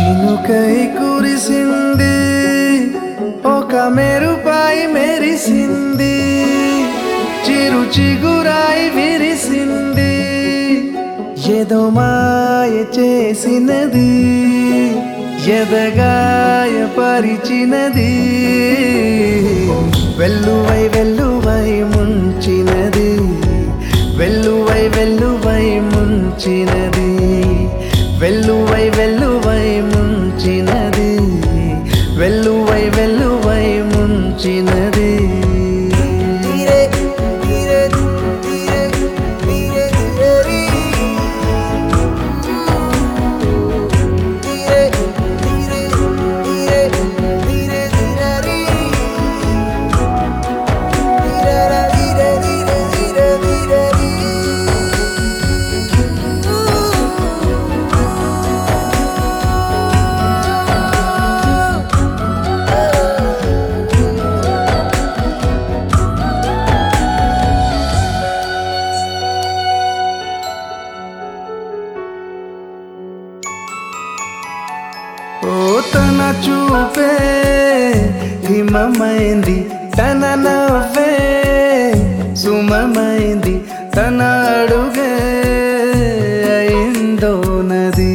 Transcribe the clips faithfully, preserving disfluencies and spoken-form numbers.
చినుకై కురిసింది, ఒక మెరుపాయి మెరిసింది, చిరు చిగురాయి విరిసింది, ఏదో మాయ చేసినది, ఎదగాయ పరిచినది, వెల్లువై వెల్లువై ముంచినది, వెల్లువై వెల్లువై ముంచినది, వెల్లువై వెల్లువై ముంచినది, వెల్లువై వెల్లువై ముంచినది. ఓ తన చూపే హిమమైంది, తన నవ్వే సుమమైంది, తన అడుగే అయిందో నది,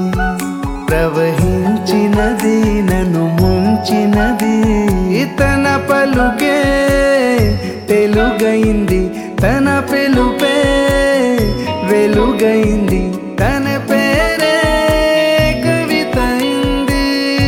ప్రవహించినది నన్ను ముంచినది, తన పలుకే తెలుగైంది, తన పిలుపే వెలుగైంది, తన పేరే కవితైంది.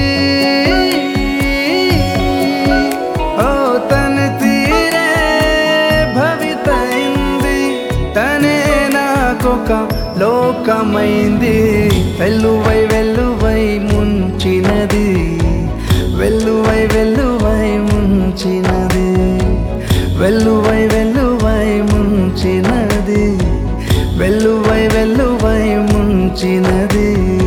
ఓ తన తీరే భవితైంది, తనే నాకొక లోకమైంది, వెల్లువై వెల్లువై ముంచినది, వెల్లువై వెల్లువై ముంచినది, వెల్లువై వెల్లువై ముంచినది, వెల్లువై వెల్లువై ముంచినది.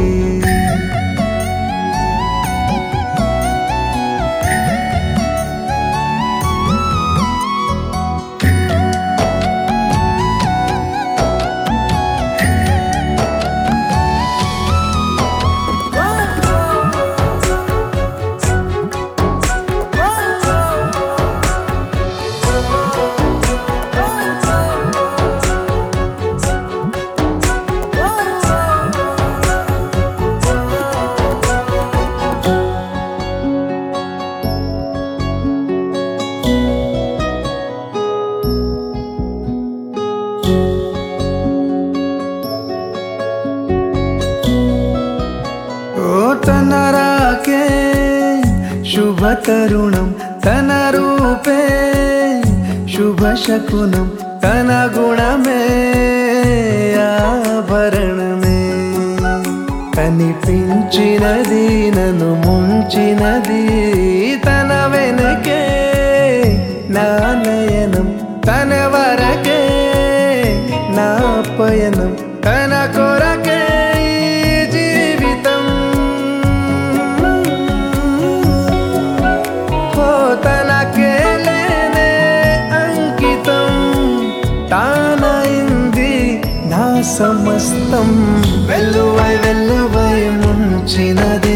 తన రాకే శుభ తరుణం, తన రూపే శుభ శకునం, తన గుణమే ఆభరణమే, కనిపించినది నన్ను ముంచినది, తన వెనకే నా నయనం, తన వరకే నా పయనం, తన కొరకే సమస్తం, వెల్లువై వెల్లువై ముంచినది,